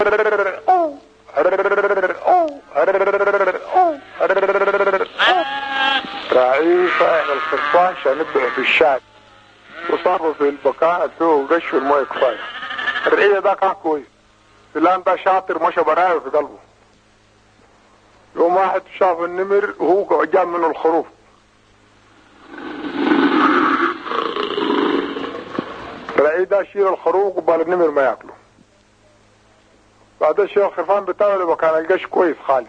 راعي صاحب الخرفان عشان يبدأ في الشعب وصابه في البكاء فيه غش والمويه كفايه. الرعية ده كان كويس، فلان ده شاطر مشى برايه في قلبه. يوم واحد شاف النمر وهو جاب منه الخروف، الرعية ده شيل الخروف وبال النمر ما ياكله. بعدين شيل الخرفان بتاعه اللي كان القش كويس خالص.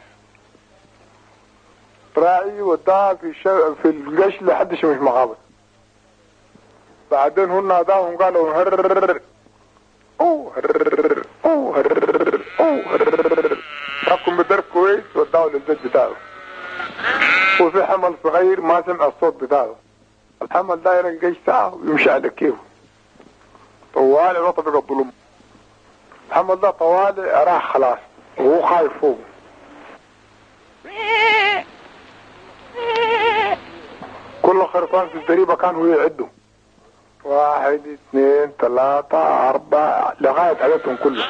راعي وداه في القش لحد شمش مغابر. بعدين هن ناداهم قالوا هررررر او هررررر او هررررر او هررررر. راكم بدرب كويس وداه للبيت بتاعه. وفي حمل صغير ما سمع الصوت بتاعه. الحمل داير القش ساعه ويمشي على كيفه. طوالي رطب الظلم. الحمل ده طوالي راح خلاص وهو خايف فوق. كل خرفان في الزريبة كان هو يعده 1 2 3 4 لغاية عددهم كلهم.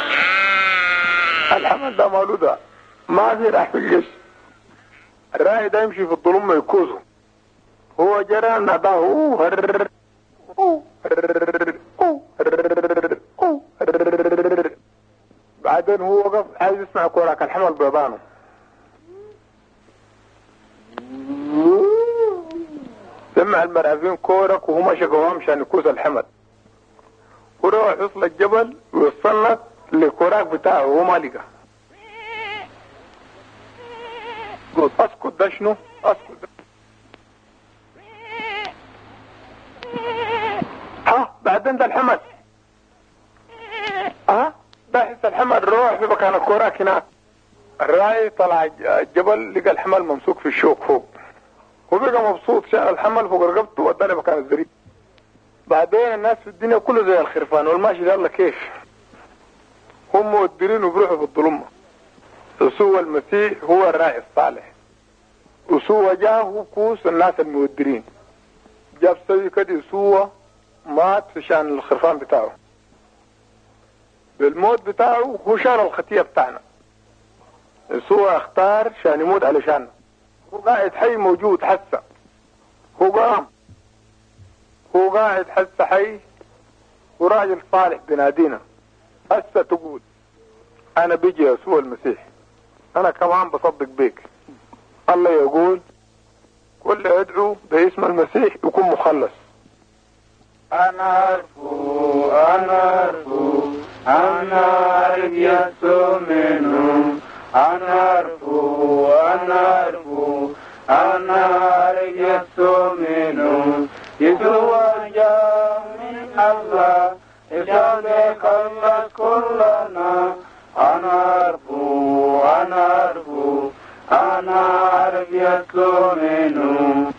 الحمل ده مولودة ما في راح في الجيش. الراعي ده يمشي في الظلم يكوزه. هو جرى ناداه هررررر هررررر هررررر هررررر. بعدين هو وقف عايز يسمع كوراك الحمل بيضانه. سمع المرعبين كورك وهو ماشي قوام عشان يكوز الحمل. وروح يوصل الجبل ويوصلك للكوراك بتاعه وهو ما لقى. قلت اسكت ده شنو؟ اسكت ده. بعدين ده الحمل. ده حس الحمل روح في مكان الكوراك هناك. الراعي طلع الجبل لقى الحمل ممسوك في الشوك فوق. هو بقى مبسوط شال الحمل فوق رقبته وداني مكان الزريب. بعدين الناس في الدنيا كله زي الخرفان والماشي ده الله كيف هم مودرين وبروحوا في الظلمة. يسوع المسيح هو الراعي الصالح. يسوع جاه كوس الناس المودرين. جاب سوي كده يسوع مات في شان الخرفان بتاعه. بالموت بتاعه هو شال الخطية بتاعنا. يسوع اختار شان يموت علشان هو قاعد حي موجود حسه. هو قام هو قاعد حسه حي وراجل صالح بنادينا. حسه تقول انا بيجي يسوع المسيح. انا كمان بصدق بيك. الله يقول كل يدعو باسم المسيح يكون مخلص. انا عارف يسوع منهم. أنا عارف يسوع منهم. يسوع جاء من الله يشاء يخلص كلنا. أنا عارف يسوع منهم.